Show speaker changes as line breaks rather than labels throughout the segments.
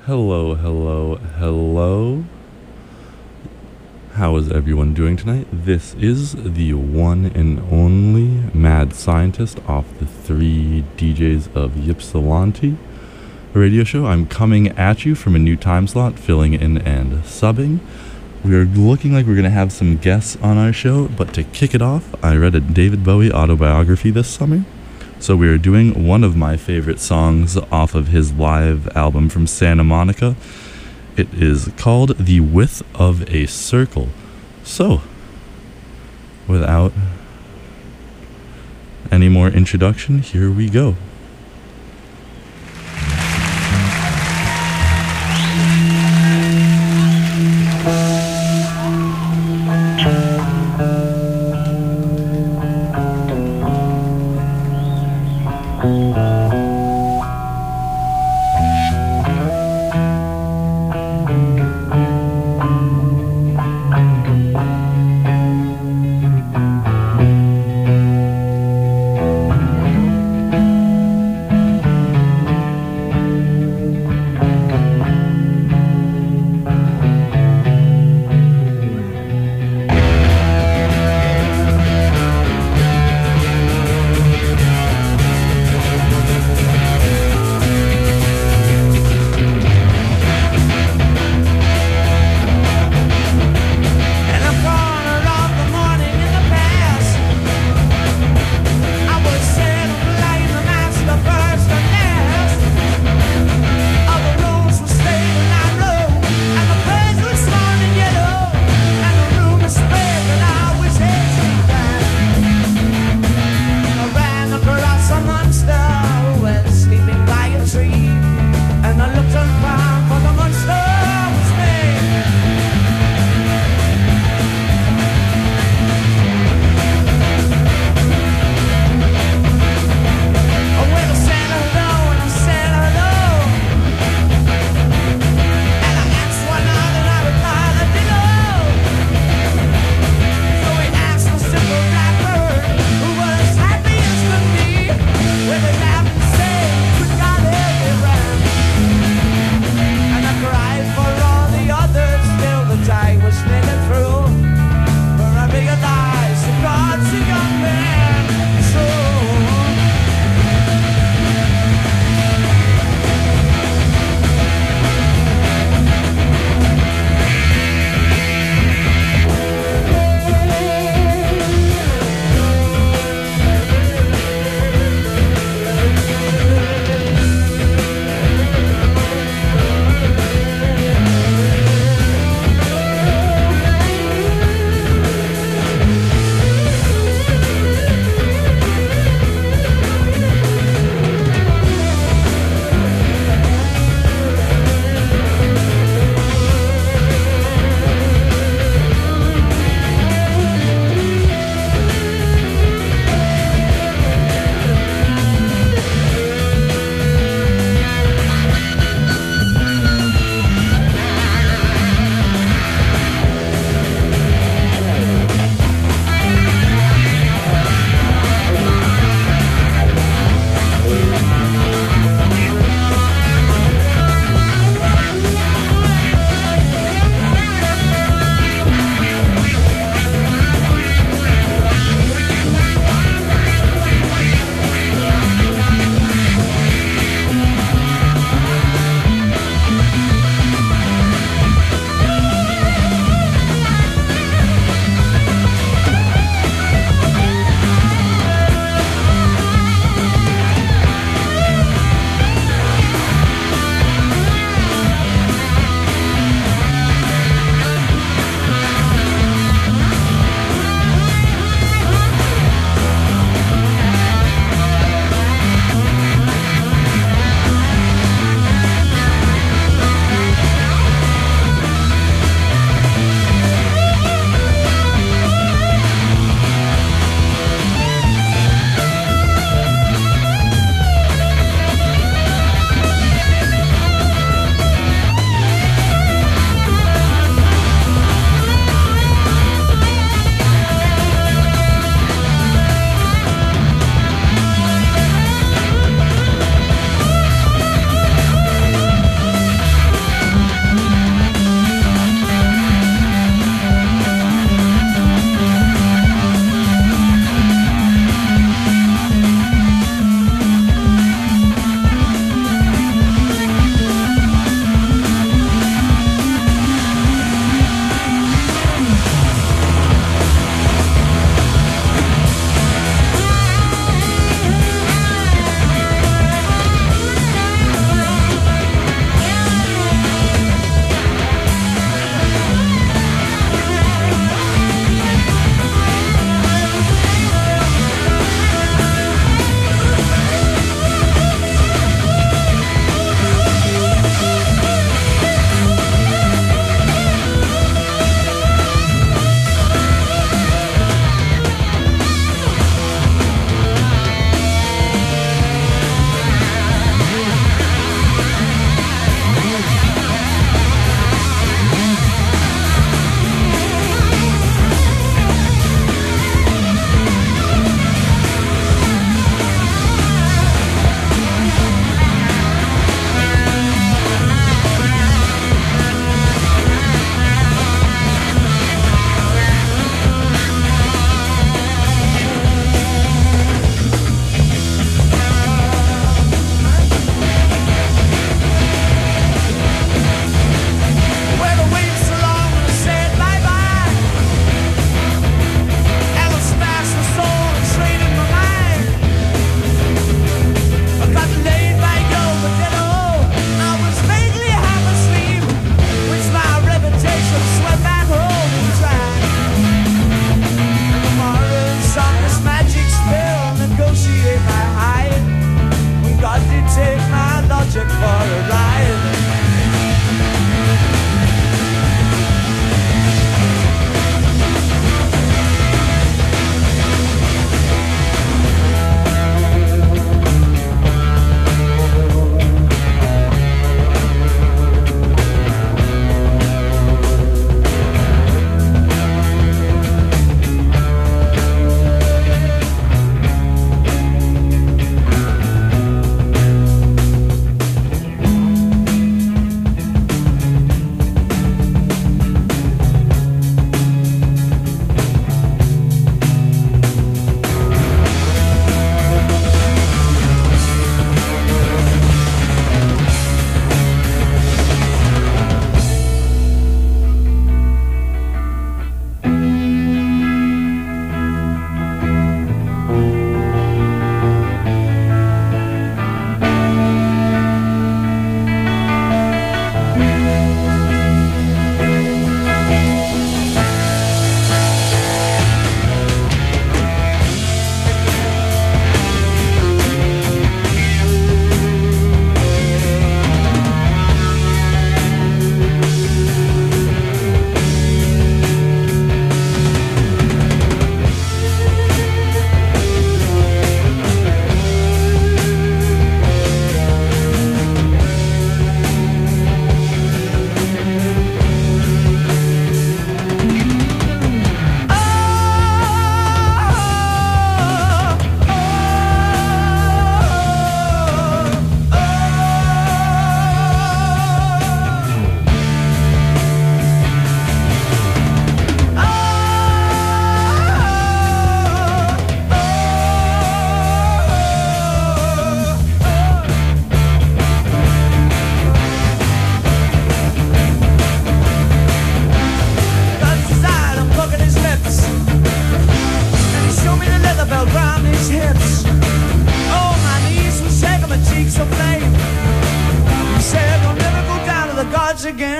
Hello, hello, hello. How is everyone doing tonight? This is the one and only Mad Scientist off the 3 DJs of Ypsilanti radio show. I'm coming at you from a new time slot, filling in and subbing. We are looking like we're going to have some guests on our show, but to kick it off, I read a David Bowie autobiography this summer. So we are doing one of my favorite songs off of his live album from Santa Monica. It is called The Width of a Circle. So, without any more introduction, here we go.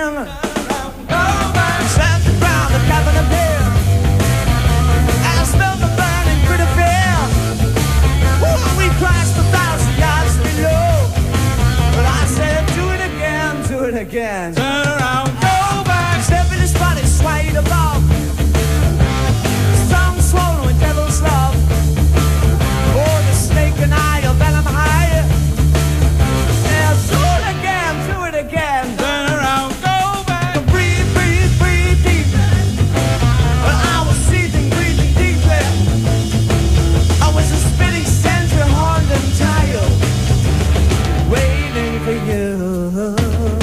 again. Slammed the ground, the cabin of hell. I smelled the burning pretty fair. Ooh, we crashed 1,000 yards below. But I said, do it again, do it again. Turn around, go back. Step in his body, swayed above. Tongue swollen with devil's love. Oh, the snake and I, a venom high. Yeah, do it again. Turn around, go back. Breathe, breathe, breathe deep. I was seething, breathing deeply. I was a spitting stench, horned and tired, waiting for you.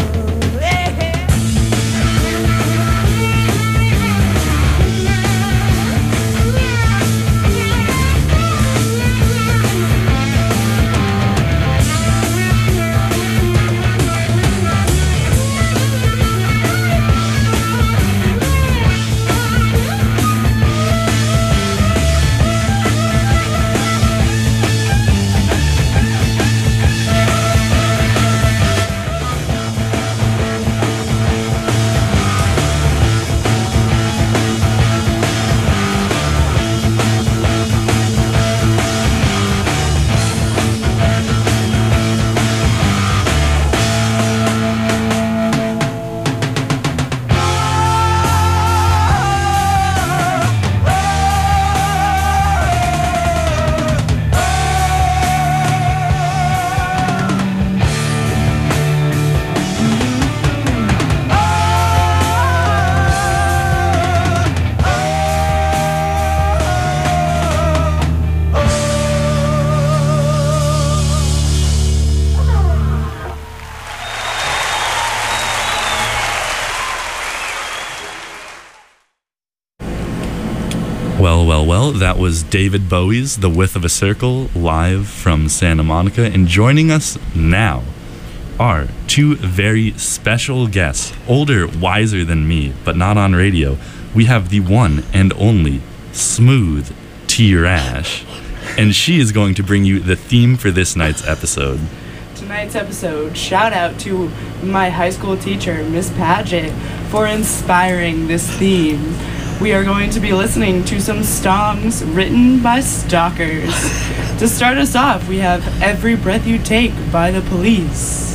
Well, that was David Bowie's The Width of a Circle, live from Santa Monica. And joining us now are two very special guests, older, wiser than me, but not on radio. We have the one and only Smooth T. Rash, and she is going to bring you the theme for this night's episode.
Tonight's episode, shout out to my high school teacher, Miss Paget, for inspiring this theme. We are going to be listening to some songs written by stalkers. To start us off, we have Every Breath You Take by The Police.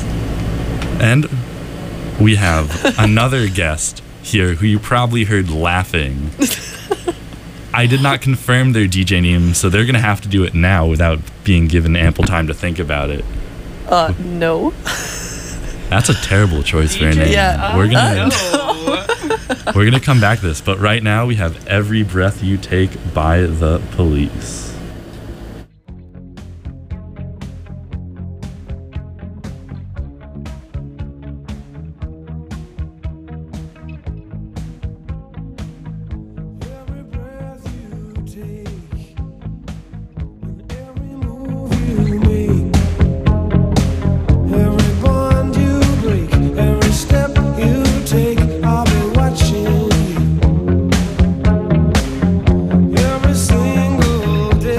And we have another guest here who you probably heard laughing. I did not confirm their DJ name, so they're going to have to do it now without being given ample time to think about it.
No.
That's a terrible choice for a name.
Yeah.
We're gonna come back to this, but right now we have Every Breath You Take by The Police.
Every single day.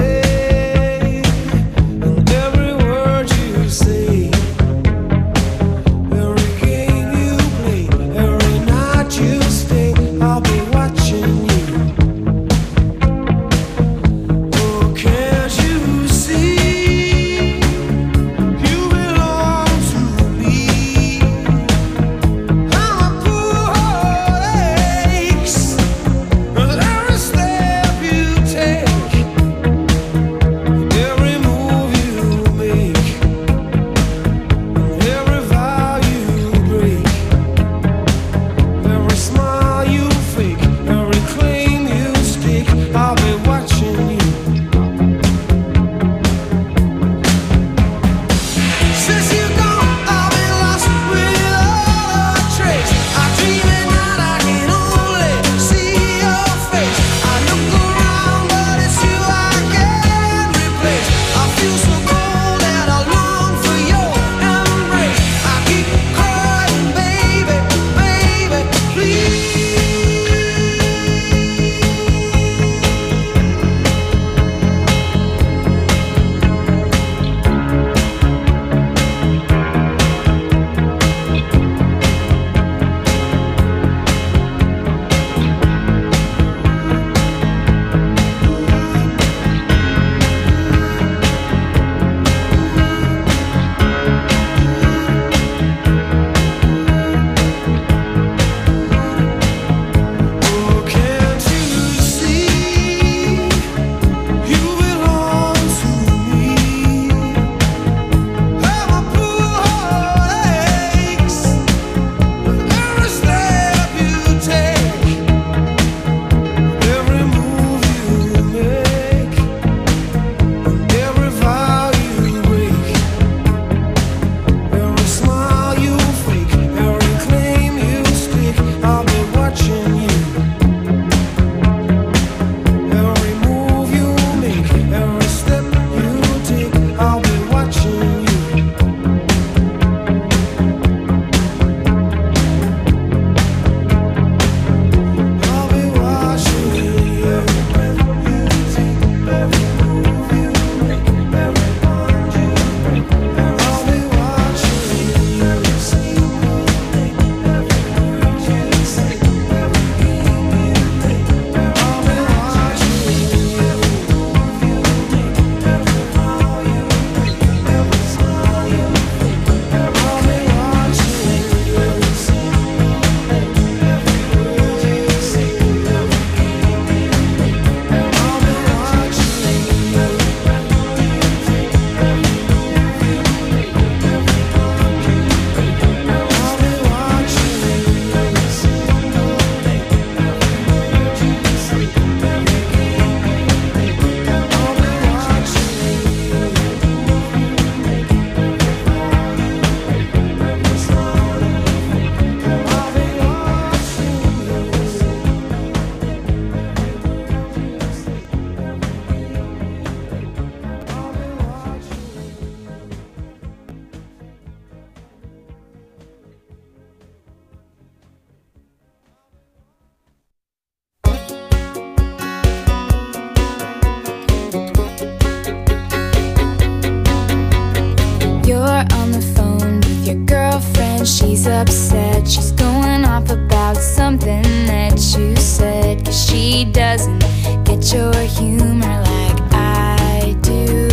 you're on the phone with your girlfriend. She's upset, she's going off about something that you said, 'cause she doesn't get your humor like I do.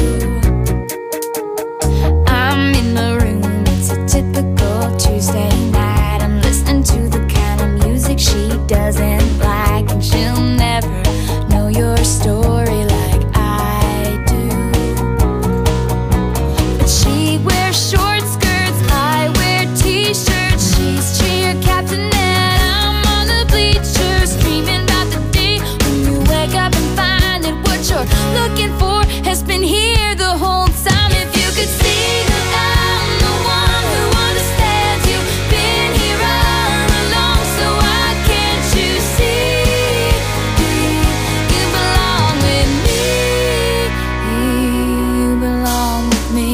I'm in my room, it's a typical Tuesday night. I'm listening to the kind of music she doesn't like, and she'll never know your story like I do. But she wears short skirts, I wear t-shirts. She's cheer captain and I'm on the bleachers, dreaming about the day when you wake up and find that what you're looking for has been here the whole time. If you could see that I'm the one who understands you, been here all along, so why can't you see? You belong with me, you belong with me.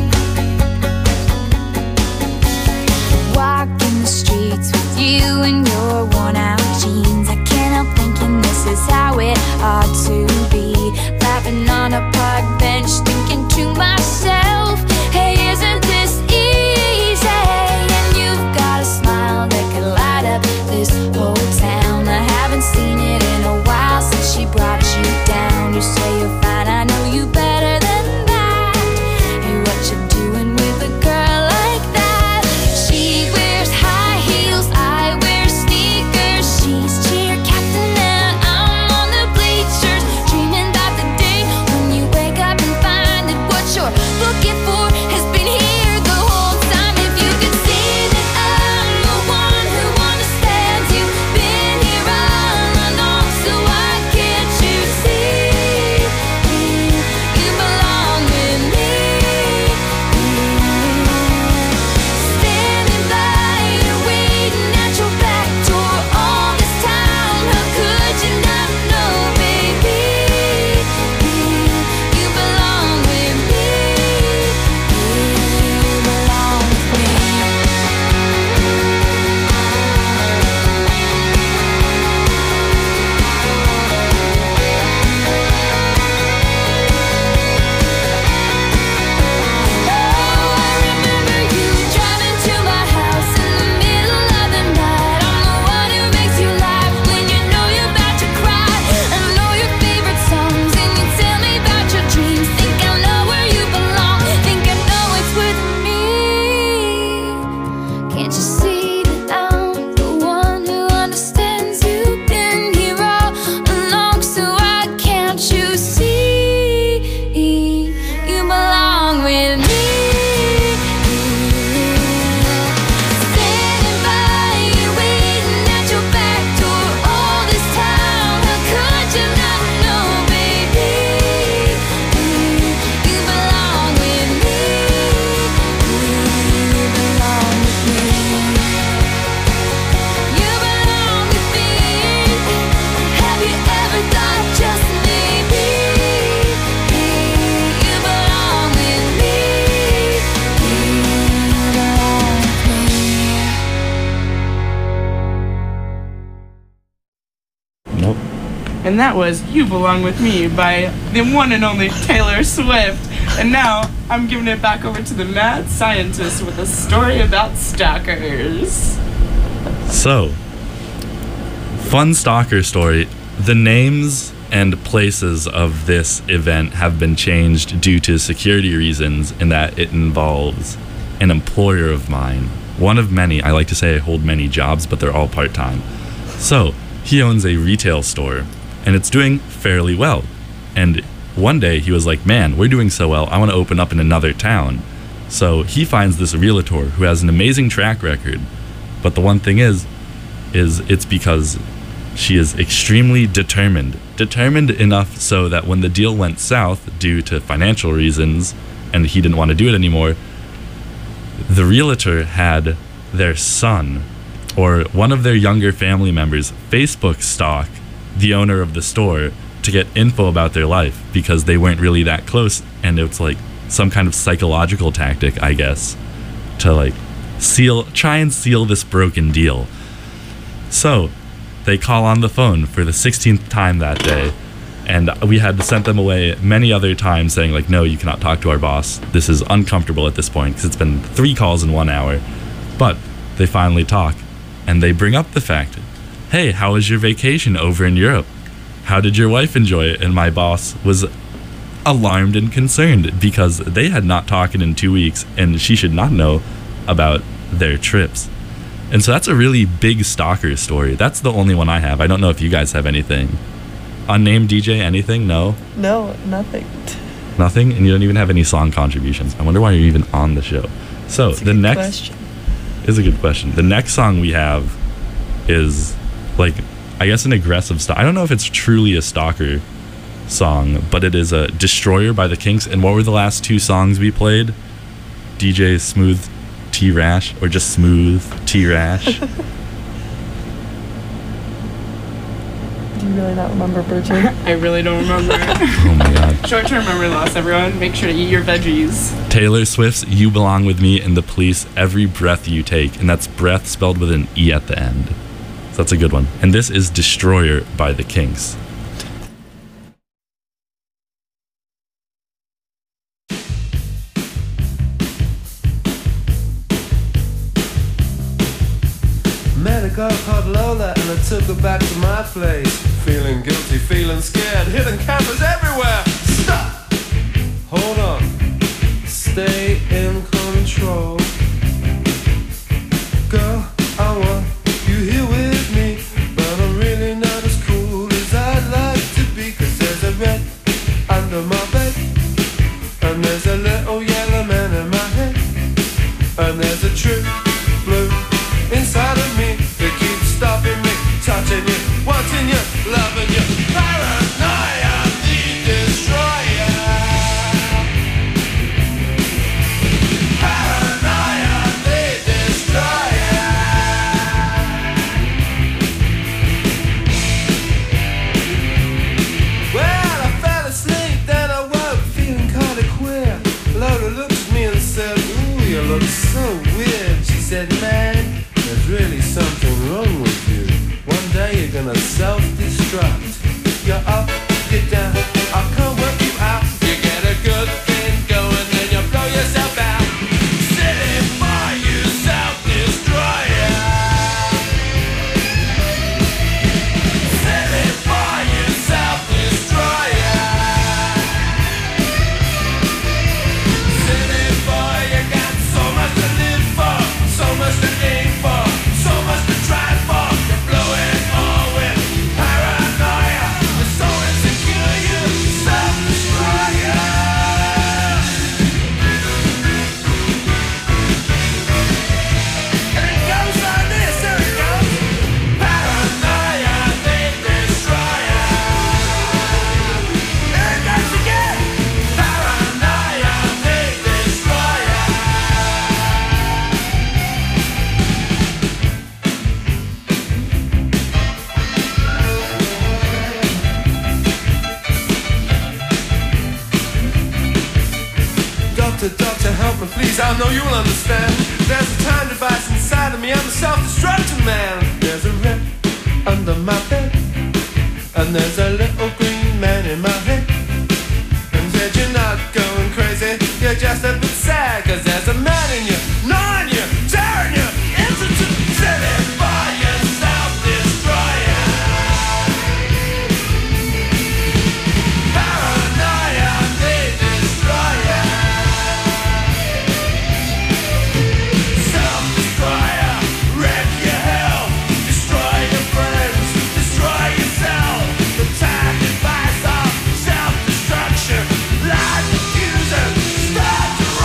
Walking the streets with you in your worn out jeans, I can't help thinking this is how it ought to be. Laughing on a park bench, thinking to myself, hey, isn't this easy? And you've got a smile that could light up this whole town. I haven't seen it in a while since she brought you down. You say you're fine, I know you better than that. Hey, what you doing with a girl like that? She wears high heels, I wear sneakers. She's cheer captain and I'm on the bleachers, dreaming about the day when you wake up and find that what you're looking for has been here the whole time. If you could see that I'm the one who understands you, been here all along, so why can't you see? You belong with me. Standing by you, waiting at your back door all this time. How could you not know, baby? You belong with me. You belong with me. Oh, I remember you driving to my house in the middle of the night. I'm the one who makes you laugh when you know you're about to cry. I know your favorite songs and you tell me about your dreams. Think I know where you belong, think I know it's with me. Can't you see that I'm the one who understands you, been here all along, so why can't you see? You belong with me. Standing by you, waiting at your back door all this time. How could you not know, baby? You belong with me. You belong with me. You belong with me. Have you ever thought just maybe you belong with me? You belong with me.
Nope.
And that was You Belong With Me by the one and only Taylor Swift. And now I'm giving it back over to the mad scientist with a story about stalkers.
So, fun stalker story. The names and places of this event have been changed due to security reasons, in that it involves an employer of mine. One of many. I like to say I hold many jobs, but they're all part-time. So, he owns a retail store, and it's doing fairly well. And one day he was like, man, we're doing so well, I want to open up in another town. So he finds this realtor who has an amazing track record. But the one thing is it's because she is extremely determined. Determined enough so that when the deal went south due to financial reasons and he didn't want to do it anymore, the realtor had their son or one of their younger family members Facebook stalk the owner of the store to get info about their life, because they weren't really that close, and it's like some kind of psychological tactic, I guess, to like try and seal this broken deal. So they call on the phone for the 16th time that day, And we had sent them away many other times saying, like, no, you cannot talk to our boss. This is uncomfortable at this point because it's been 3 calls in 1 hour. But they finally talk, and they bring up the fact, hey, how was your vacation over in Europe? How did your wife enjoy it? And my boss was alarmed and concerned because they had not talked in 2 weeks, and she should not know about their trips. And so that's a really big stalker story. That's the only one I have. I don't know if you guys have anything. Unnamed DJ, anything? No?
No, nothing.
Nothing? And you don't even have any song contributions. I wonder why you're even on the show. So
That's a
the
good
next
question.
is a good question. The next song we have is, like, I guess an aggressive style. I don't know if it's truly a stalker song, but it is a Destroyer by the Kinks. And what were the last 2 songs we played? DJ Smooth T Rash, or just Smooth T Rash?
Do you really not remember, Bridget?
I really don't remember.
Oh my god.
Short-term memory loss, everyone. Make sure to eat your veggies.
Taylor Swift's You Belong With Me and the Police, Every Breath You Take. And that's breath spelled with an E at the end. So that's a good one. And this is Destroyer by the Kinks.
Met a girl called Lola and I took her back to my place. Feeling guilty, feeling scared, hidden cameras everywhere. Stop! Hold on. Stay in control. Girl, I want you here with me, but I'm really not as cool as I'd like to be. 'Cause there's a red under my bed, and there's a little yellow man in my head, and there's a true blue inside of me that keeps stopping me, touching you, wanting you, loving you. Paranoia, the destroyer. Paranoia, the destroyer. Well, I fell asleep, then I woke feeling kind of queer. Lola looked at me and said, ooh, you look so weird. She said, man, there's really something wrong with you. One day you're gonna self-destruct. You're up, you're down, I can't work you out. You get a good thing going, then you blow yourself out. Sitting by you, self-destroyer. Sitting by you, self-destroyer. Sitting by you, got so much to live for, so much to aim for, so much to try for. You blow it all with paranoia. You're so insecure, you self-destroyer. And it goes like this, there it goes. Paranoia, the destroyer. There it goes again. Paranoia, the destroyer. Doctor, doctor, help me please, I know you'll understand. There's a time device inside of me, I'm a self-destructive man. There's a rip under my bed, and there's a little green man in my head. And said you're not going crazy, you're just a bit sad. 'Cause there's a man in you, gnawing you, tearing you into two. Sitting by your self-destroyer. Paranoia, the destroyer. Self-destroyer, wreck your health, destroy your friends, destroy yourself. The time device of self-destruction, light diffuser, start to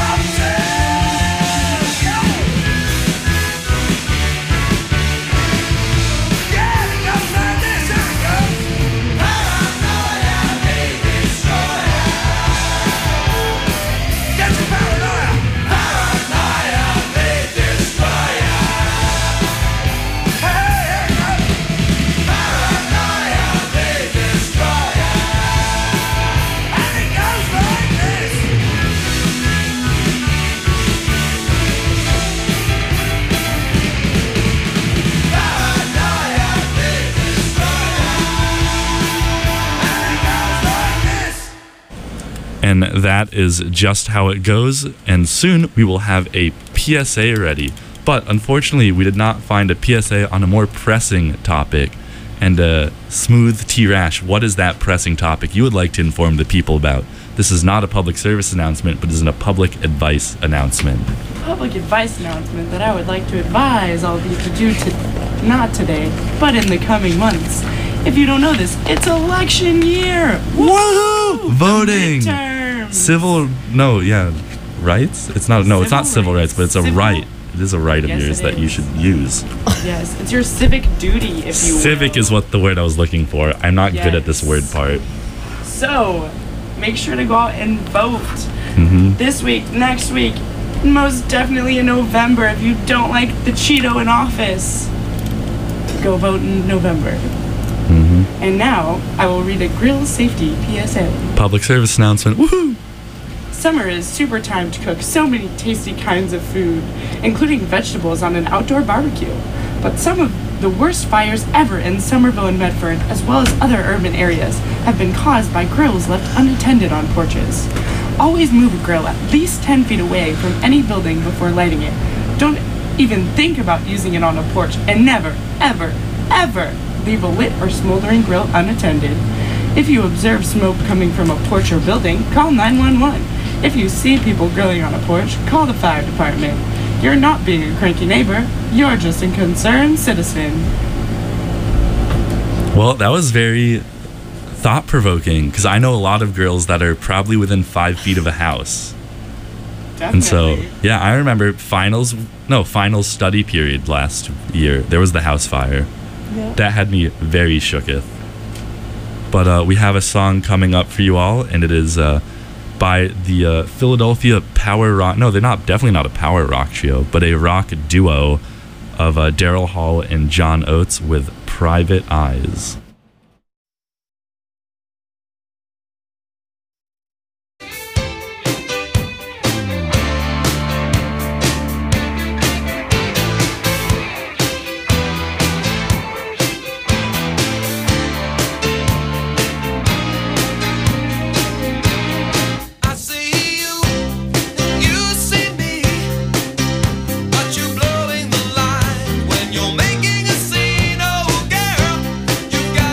And that is just how it goes. And soon we will have a PSA ready. But unfortunately, we did not find a PSA on a more pressing topic. And Smooth T. Rash, what is that pressing topic you would like to inform the people about? This is not a public service announcement, but is a public advice announcement.
Public advice announcement that I would like to advise all of you to do not today, but in the coming months. If you don't know this, it's election year!
Woohoo! Voting!
Midterms.
Rights? It's not civil rights, but it's a right. It is a right of
Yes,
yours
it
that you
is.
should use.
Yes, it's your civic duty, if you will.
Civic is what the word I was looking for. I'm not good at this word
Yes.
part.
So, make sure to go out and vote.
Mm-hmm.
This week, next week, most definitely in November. If you don't like the Cheeto in office, go vote in November.
Mm-hmm.
And now, I will read a grill safety PSA.
Public service announcement. Woohoo!
Summer is super time to cook so many tasty kinds of food, including vegetables on an outdoor barbecue. But some of the worst fires ever in Somerville and Medford, as well as other urban areas, have been caused by grills left unattended on porches. Always move a grill at least 10 feet away from any building before lighting it. Don't even think about using it on a porch, and never, ever, ever leave a lit or smoldering grill unattended. If you observe smoke coming from a porch or building, call 911. If you see people grilling on a porch, call the fire department. You're not being a cranky neighbor, you're just a concerned citizen.
Well, that was very thought-provoking, because I know a lot of girls that are probably within 5 feet of a house.
Definitely.
And so, yeah, I remember finals study period last year. There was the house fire.
Yeah.
That had me very shooketh. But we have a song coming up for you all, and it is by the Philadelphia power rock. No, they're definitely not a power rock trio, but a rock duo of Daryl Hall and John Oates with Private Eyes.
I see you, you see me, but you're blowing the line when you're making a scene. Oh, girl, you've got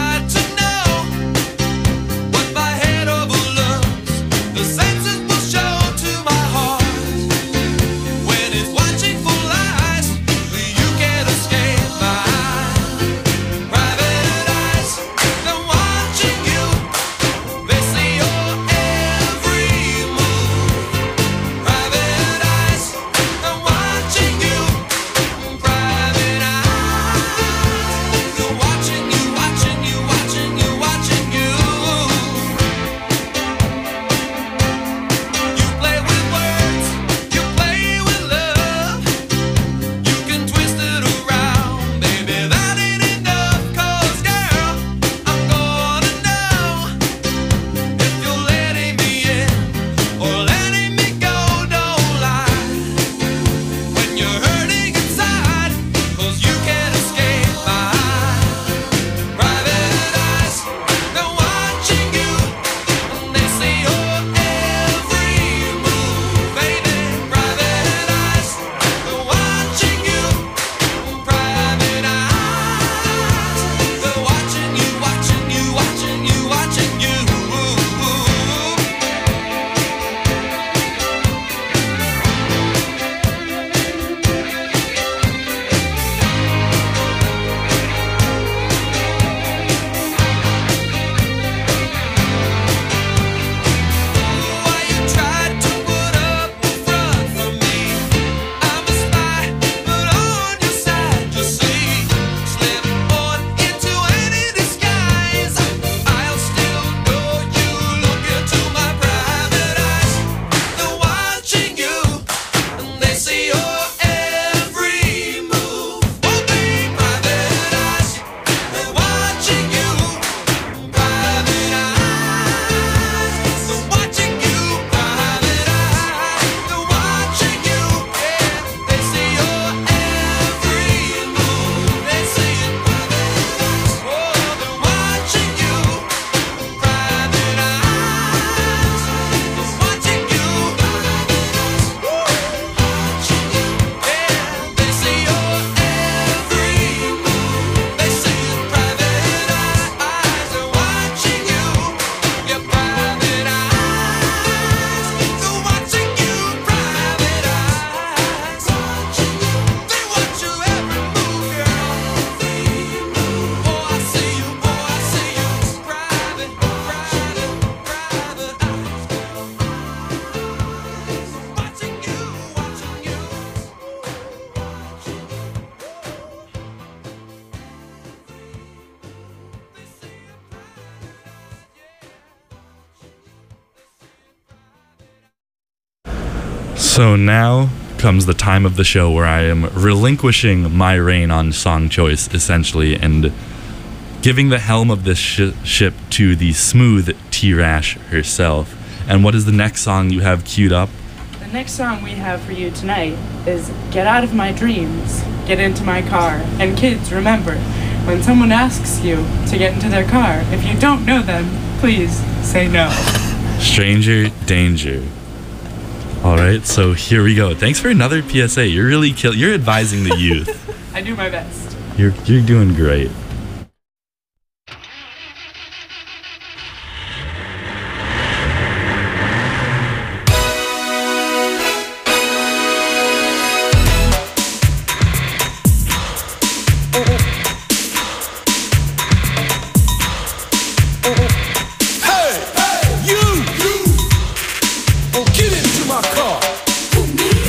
So now comes the time of the show where I am relinquishing my reign on song choice, essentially, and giving the helm of this ship to the smooth T-Rash herself. And what is the next song you have queued up?
The next song we have for you tonight is Get Out of My Dreams, Get Into My Car. And kids, remember, when someone asks you to get into their car, if you don't know them, please say no.
Stranger danger. All right, so here we go. Thanks for another PSA. You're really you're advising the youth.
I do my best.
You're doing great.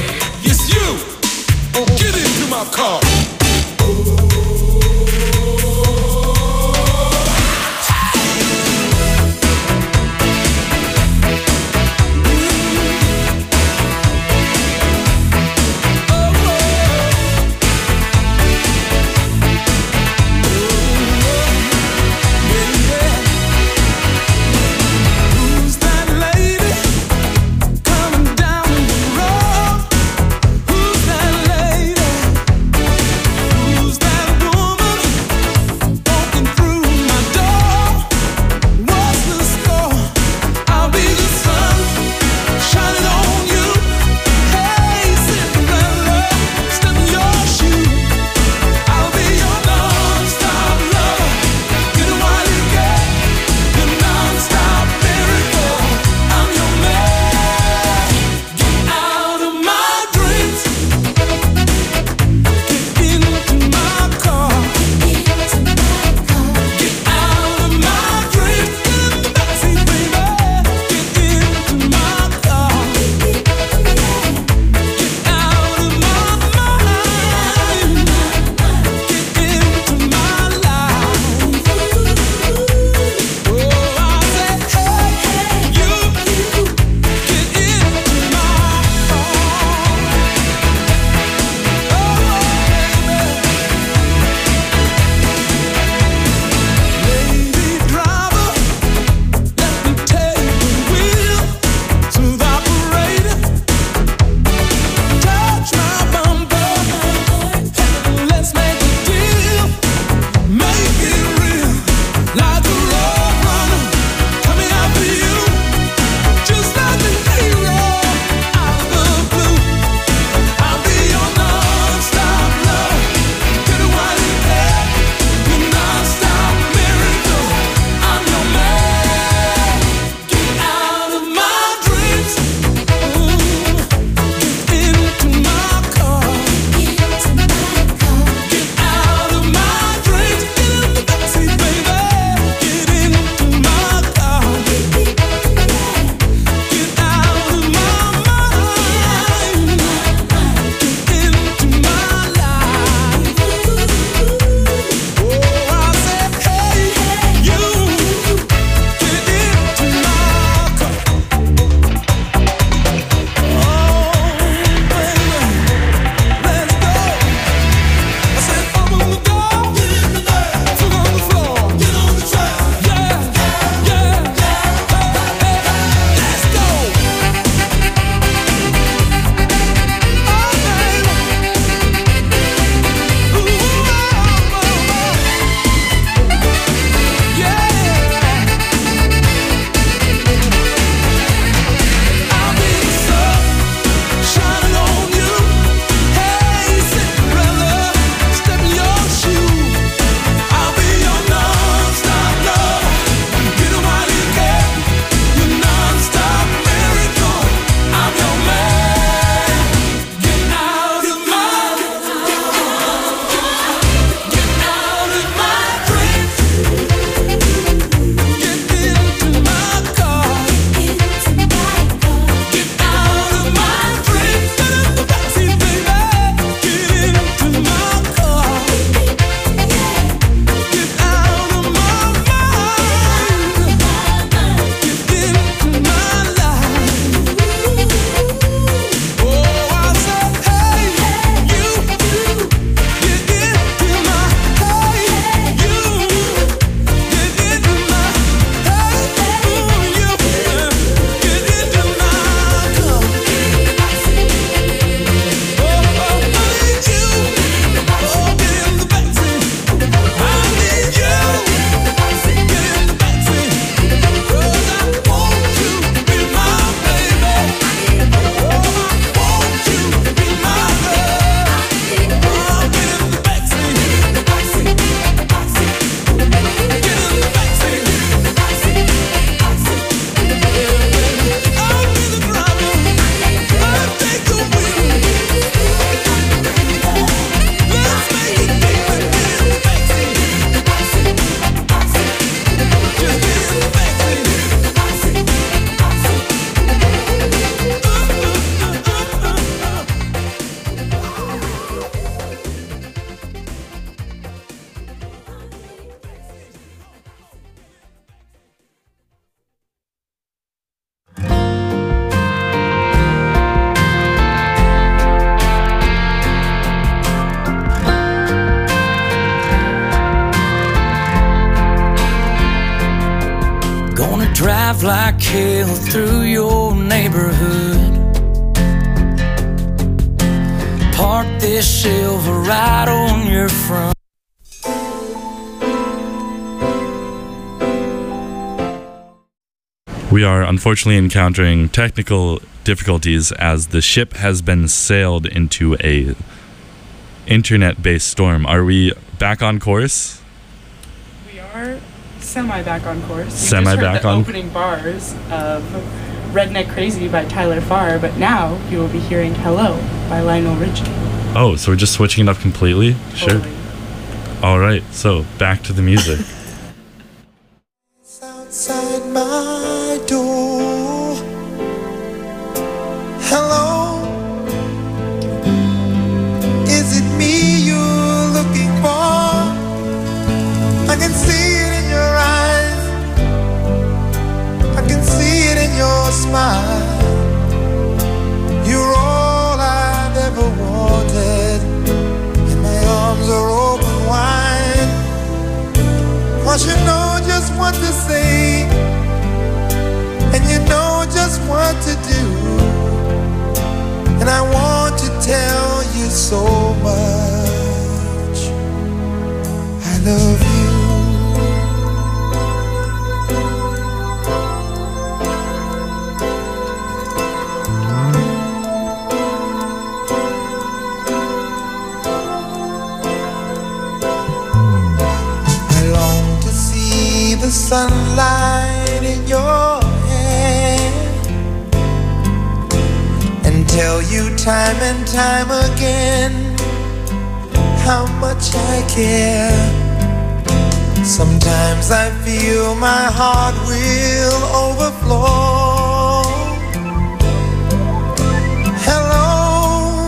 Get into my car.
like hail through your neighborhood. Park this Silver right on your front.
We are unfortunately encountering technical difficulties as the ship has been sailed into a internet-based storm. Are we back on course?
We are semi-back on course.
Semi-back on?
The opening bars of Redneck Crazy by Tyler Farr, but now you will be hearing Hello by Lionel Richie.
Oh, so we're just switching it up completely?
Totally.
Sure. All right, so back to the music.
Outside my door. Hello, is it me you're looking for? I can see it in your eyes, I can see it in your smile. You're all I've ever wanted, and my arms are open wide. 'Cause you know just what to say, and you know just what to do, and I want to tell you so much. I love you. The sunlight in your hair and tell you time and time again how much I care. Sometimes I feel my heart will overflow. Hello,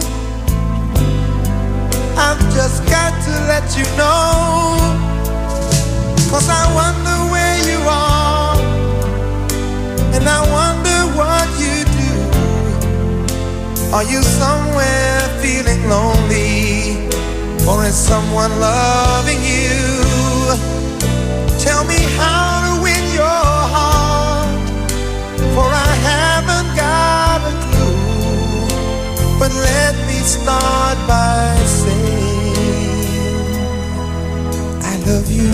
I've just got to let you know, 'cause I wonder where you are, and I wonder what you do. Are you somewhere feeling lonely, or is someone loving you? Tell me how to win your heart, for I haven't got a clue. But let me start by saying I love you.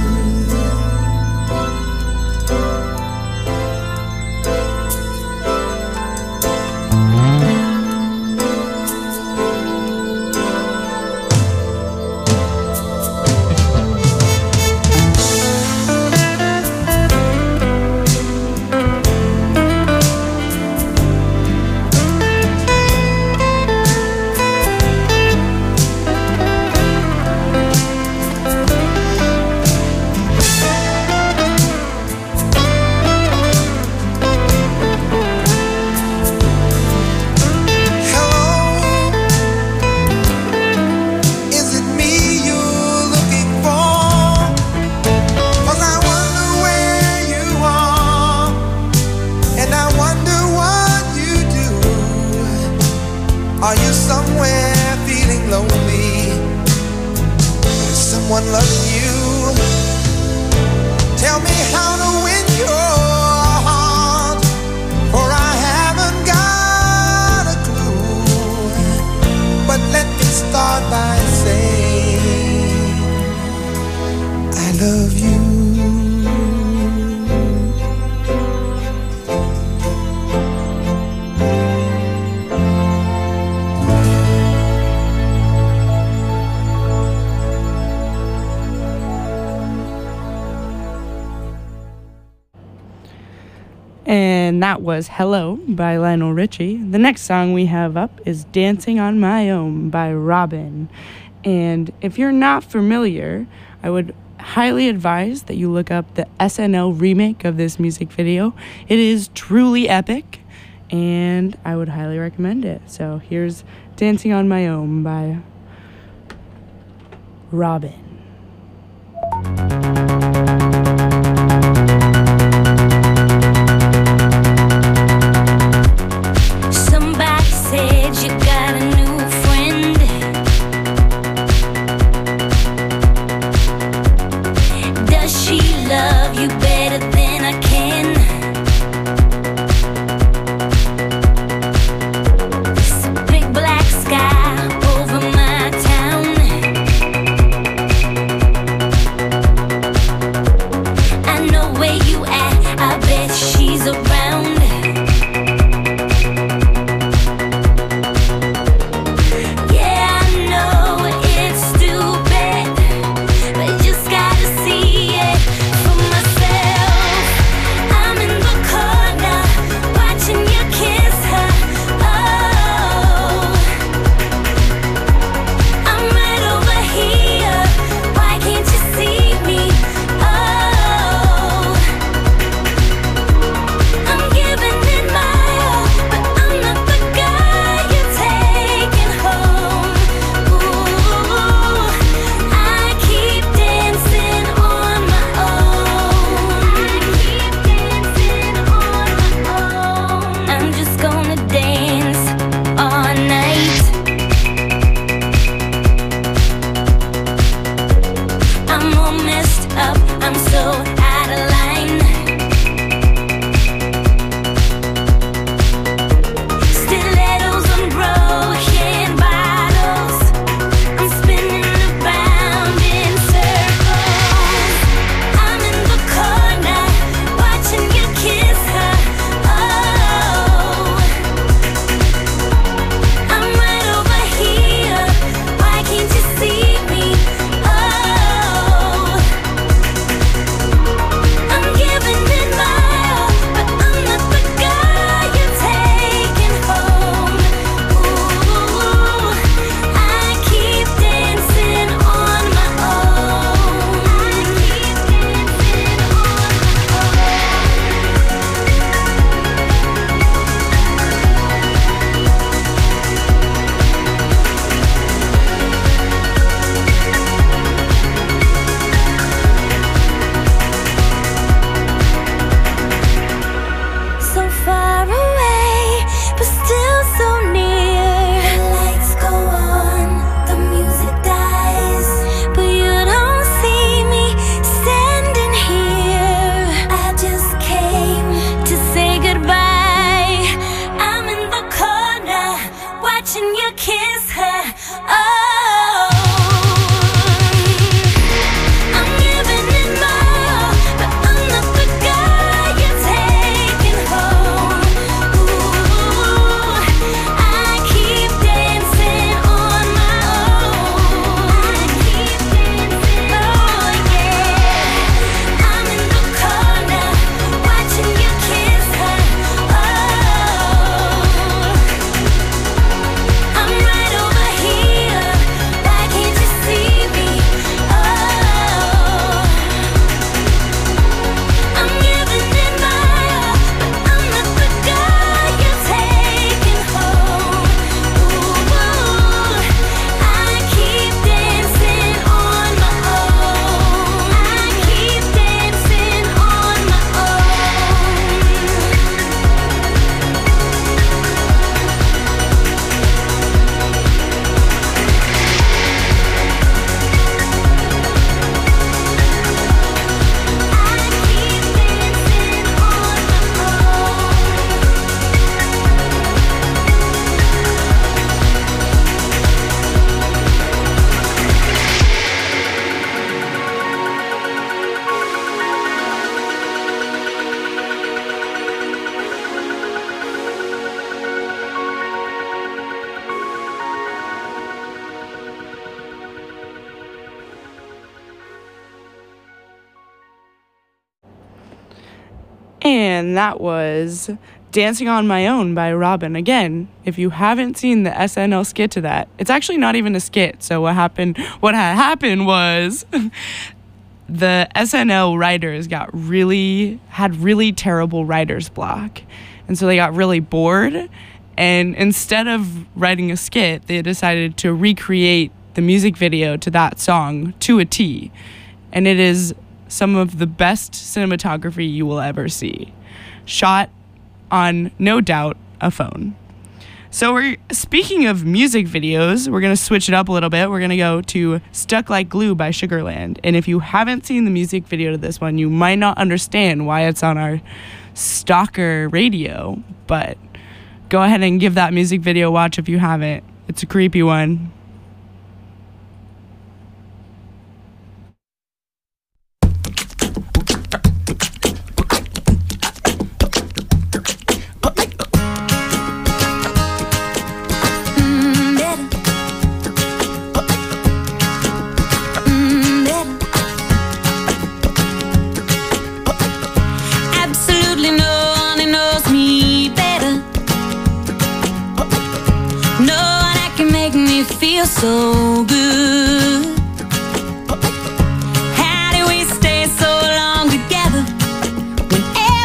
Are you somewhere feeling lonely? Is someone loving you? Tell me how to win your heart, for I haven't got a clue. But let me start by saying I love you.
And that was Hello by Lionel Richie. The next song we have up is Dancing on My Own by Robin. And if you're not familiar, I would highly advise that you look up the SNL remake of this music video. It is truly epic, and I would highly recommend it. So here's Dancing on My Own by Robin.
Love you better than I can. watching you kiss her. Oh, I'm giving it more, but I'm not the guy you're taking home. Ooh, I keep dancing on my own. I keep dancing, oh yeah. I'm in the corner, watching you kiss her. Oh, I'm right over here. Why can't you see me? Oh, I'm giving it more, but I'm not the guy you're taking home. Ooh, I keep dancing on my own. I keep dancing on my
And that was Dancing on My Own by Robin. Again, if you haven't seen the SNL skit to that, it's actually not even a skit. So what had happened was the SNL writers had really terrible writer's block. And so they got really bored. And instead of writing a skit, they decided to recreate the music video to that song to a T. And it is some of the best cinematography you will ever see. Shot on, no doubt, a phone. So speaking of music videos, we're going to switch it up a little bit. We're going to go to Stuck Like Glue by Sugarland. And if you haven't seen the music video to this one, you might not understand why it's on our stalker radio. But go ahead and give that music video a watch if you haven't. It's a creepy one.
Absolutely no one knows me better. No one that can make me feel so good. How do we stay so long together when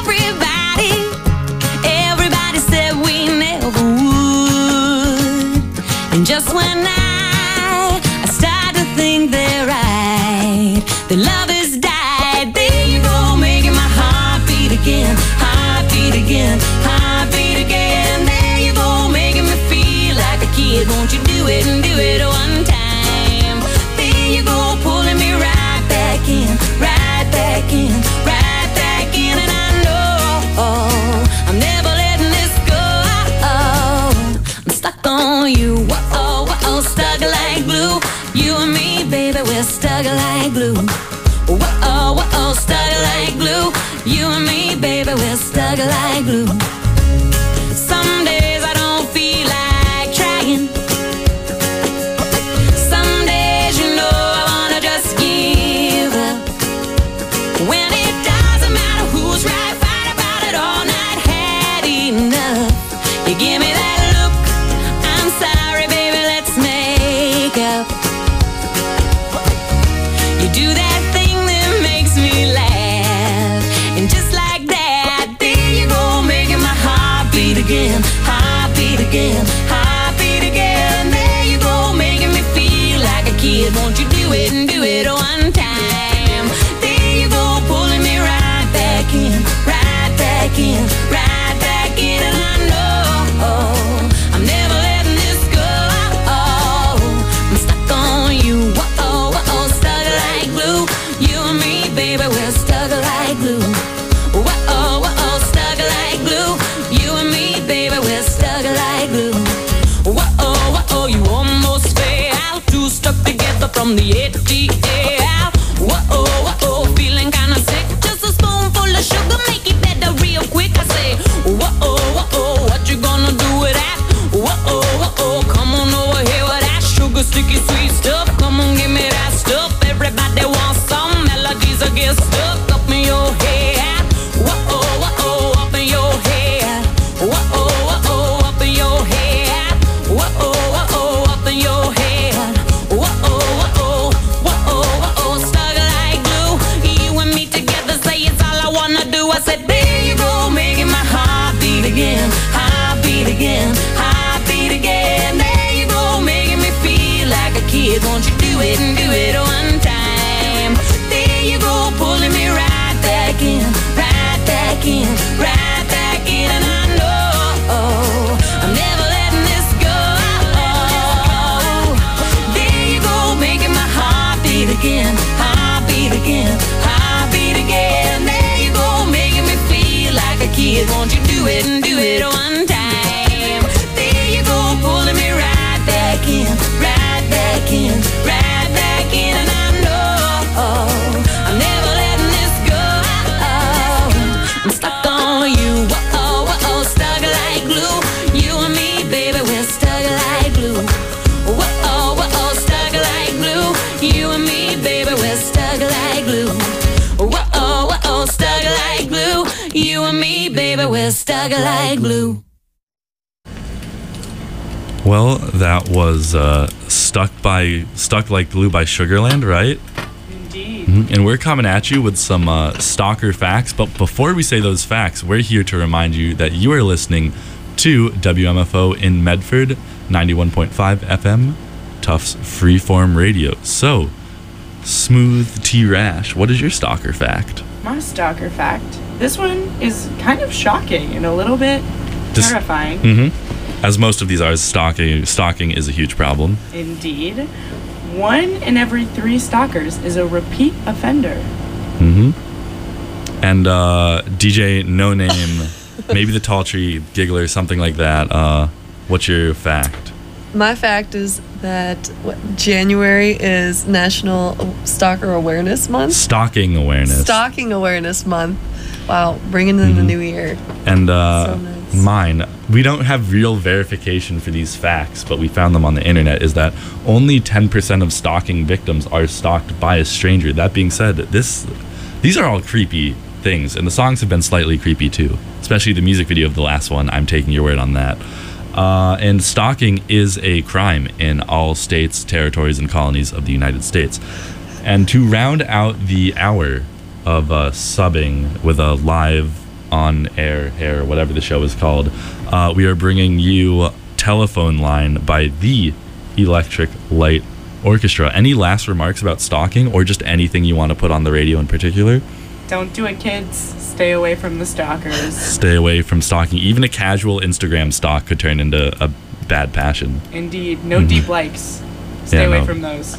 everybody said we never would? And just when I start to think they're right, the love has died. There you go, making my heart beat again, heart beat again, heart beat again. There you go, making me feel like a kid. Won't you do it and do it one time? There you go, pulling me right back in, right back in, right back in. And I know I'm never letting this go. I'm stuck on you. Whoa, whoa, stuck like glue. You and me, baby, we're stuck like glue. Whoa, whoa, stuck like glue. You and me, baby, we're stuck like glue. Some days I don't feel like trying. Some days, you know, I wanna just give up. When it doesn't matter who's right, fight about it all night, had enough. You give me that look, I'm sorry, baby, let's make up. You do that thing that makes me laugh, and just like that, there you go, making my
from the ATL. Whoa, whoa, feeling kinda sick. Just a spoonful of sugar, make it better real quick. I say, whoa, whoa, what you gonna do with that? Whoa, whoa, come on over here with that sugar, sticky, sweet stuff. Come on, give me that stuff. Everybody wants some melodies that get stuck up in your head. Whoa, whoa, up in your head. Whoa, whoa, up in your head. Whoa, whoa, up in your head. Whoa, whoa, whoa, stuck like glue. You and me together, say it's all I wanna do. I said, there you go, making my heart beat again, heart beat again, heart beat again. There you go, making me feel like a kid. Won't you do it and do it one time? There you go, pulling me right back in, right back in, right back in. And I know I'm never letting this go. There you go, making my heart beat again, heart beat again, heart beat again. There you go, making me feel like a kid. Won't you do it and do it one time? There you go, pulling me right back in, right back in, right back in. And I know I'm never letting this go. I'm stuck on you, whoa, whoa, stuck like glue. You and me, baby, we're stuck like glue. Whoa, whoa, stuck like glue. You and me, baby, we're stuck like glue. Whoa, whoa, stuck like glue. You and me, baby, we're stuck like glue.
Well, that was Stuck Like Glue by Sugarland, right?
Indeed.
And we're coming at you with some stalker facts. But before we say those facts, we're here to remind you that you are listening to WMFO in Medford, 91.5 FM, Tufts Freeform Radio. So, Smooth T. Rash, what is your stalker fact?
My stalker fact. This one is kind of shocking and a little bit terrifying.
As most of these are, stalking is a huge problem.
Indeed. 1 in every 3 stalkers is a repeat offender.
And DJ No Name, maybe the Tall Tree Giggler, something like that. What's your fact?
My fact is that January is National Stalker Awareness Month.
Stalking awareness.
Stalking Awareness Month. Wow, bringing in the new year.
And
So nice.
mine, we don't have real verification for these facts, but we found them on the internet, is that only 10% of stalking victims are stalked by a stranger. That being said, these are all creepy things, and the songs have been slightly creepy too, especially the music video of the last one. I'm taking your word on that. And stalking is a crime in all states, territories, and colonies of the United States. And to round out the hour of subbing with a live on-air hair, whatever the show is called, we are bringing you Telephone Line by the Electric Light Orchestra. Any last remarks about stalking, or just anything you want to put on the radio in particular?
Don't do it, kids. Stay away from the stalkers.
Stay away from stalking. Even a casual Instagram stalk could turn into a bad passion.
Indeed. No deep likes. Stay away from those.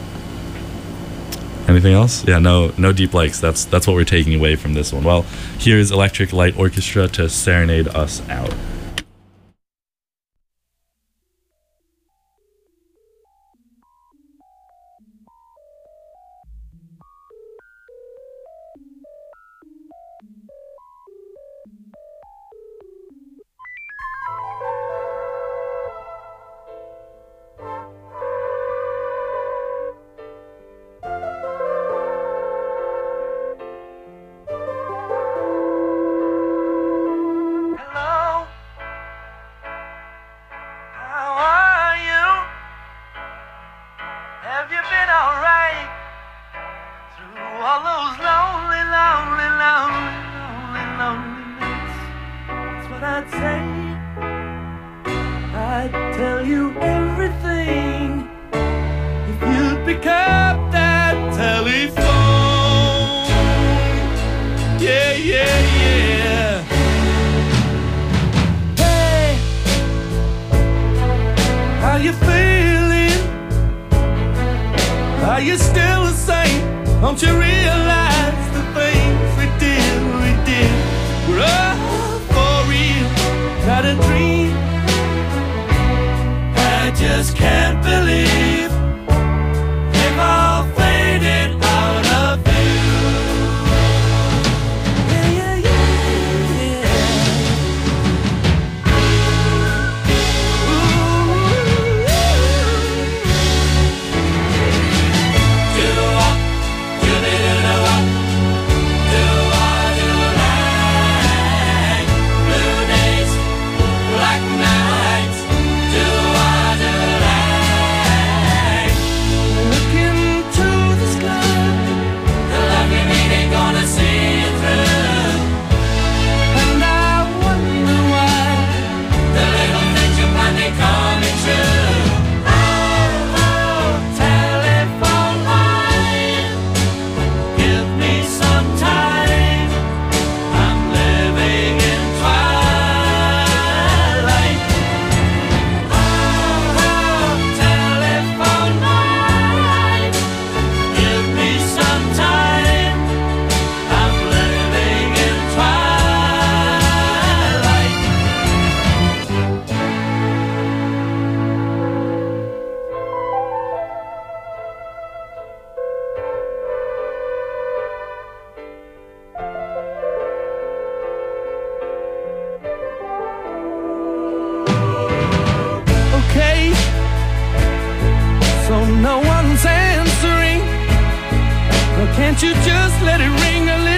Anything else? Yeah, no deep likes. That's what we're taking away from this one. Well, here's Electric Light Orchestra to serenade us out.
Just can't believe if
Can't you just let it ring a